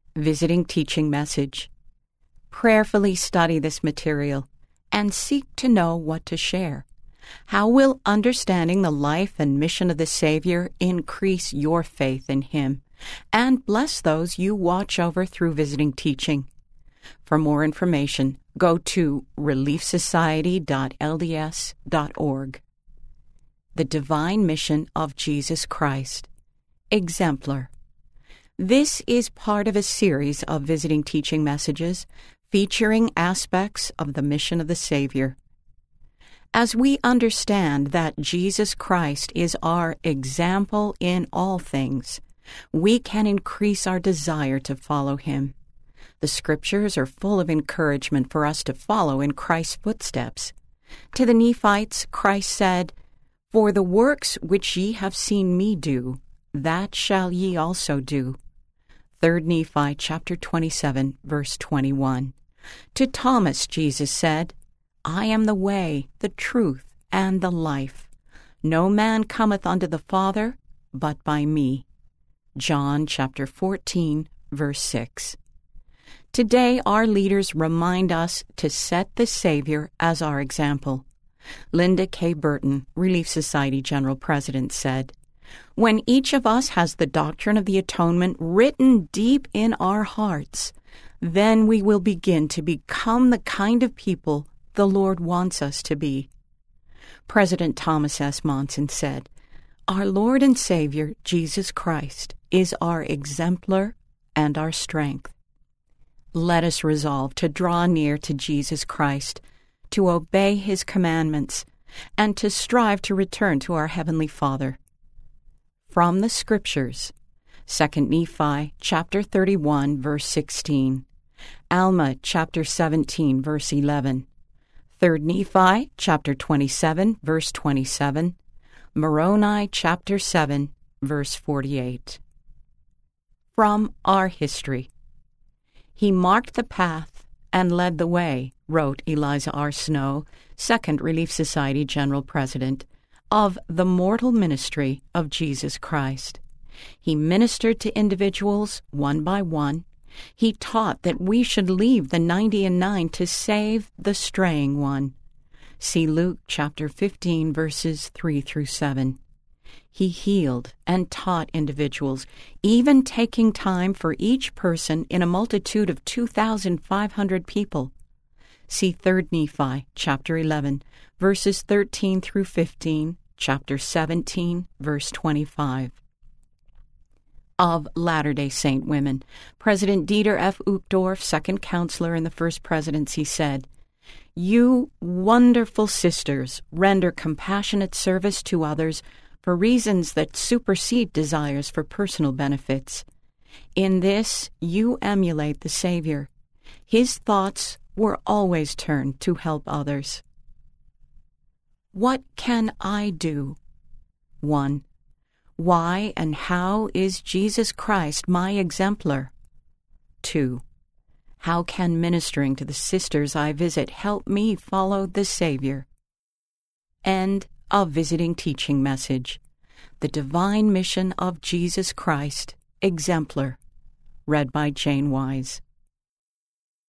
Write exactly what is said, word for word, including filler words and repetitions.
Visiting Teaching Message. Prayerfully study this material and seek to know what to share. How will understanding the life and mission of the Savior increase your faith in Him and bless those you watch over through Visiting Teaching? For more information, go to relief society dot l d s dot org. The Divine Mission of Jesus Christ. Exemplar. This is part of a series of Visiting Teaching messages featuring aspects of the mission of the Savior. As we understand that Jesus Christ is our example in all things, we can increase our desire to follow Him. The Scriptures are full of encouragement for us to follow in Christ's footsteps. To the Nephites, Christ said, "For the works which ye have seen me do, that shall ye also do." Third Nephi chapter twenty-seven, verse twenty-one. To Thomas Jesus said, "I am the way, the truth, and the life. No man cometh unto the Father but by me." John chapter fourteen, verse six. Today our leaders remind us to set the Savior as our example. Linda K. Burton, Relief Society General President, said, "When each of us has the doctrine of the atonement written deep in our hearts, then we will begin to become the kind of people the Lord wants us to be." President Thomas S. Monson said, "Our Lord and Savior, Jesus Christ, is our exemplar and our strength." Let us resolve to draw near to Jesus Christ, to obey His commandments, and to strive to return to our Heavenly Father. From the Scriptures, Second Nephi chapter thirty-one, verse sixteen, Alma chapter seventeen, verse eleven, Third Nephi chapter twenty-seven, verse twenty-seven, Moroni chapter seven, verse forty-eight. From our history. "He marked the path and led the way," wrote Eliza R. Snow, Second Relief Society General President, "of the mortal ministry of Jesus Christ. He ministered to individuals one by one. He taught that we should leave the ninety and nine to save the straying one." See Luke chapter fifteen, verses three through seven. He healed and taught individuals, even taking time for each person in a multitude of two thousand five hundred people. See Third Nephi chapter eleven, verses thirteen through fifteen, chapter seventeen, verse twenty-five. Of Latter-day Saint women, President Dieter F. Uchtdorf, second counselor in the First Presidency, said, "You wonderful sisters render compassionate service to others for reasons that supersede desires for personal benefits. In this, you emulate the Savior. His thoughts were always turned to help others." What can I do? One. Why and how is Jesus Christ my exemplar? Two. How can ministering to the sisters I visit help me follow the Savior? End of Visiting Teaching Message. The Divine Mission of Jesus Christ, Exemplar. Read by Jane Wise.